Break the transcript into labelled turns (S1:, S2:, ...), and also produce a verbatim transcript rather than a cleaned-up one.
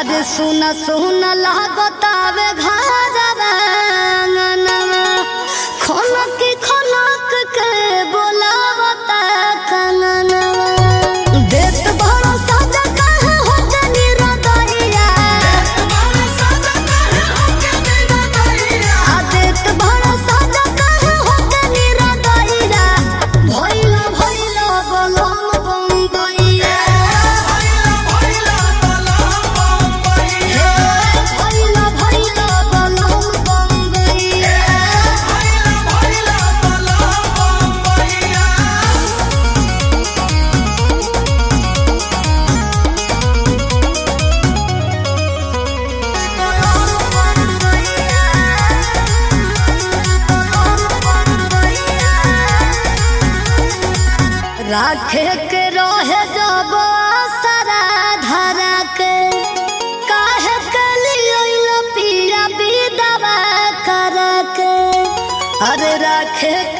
S1: अरे सुना सुना लागतावे घरवा अंगनवा खनक खनक के बोलावता कंगनवा देत भरोसा काहे हो जनी रदैया आ देत भरोसा काहे हो जनी रदैया भइल भइल बलम बम्बैया भइल भइल बलम बम्बैया राखे के रहे जब सारा धरा के काहे के लिए पिया विधवा कर के अरे राखे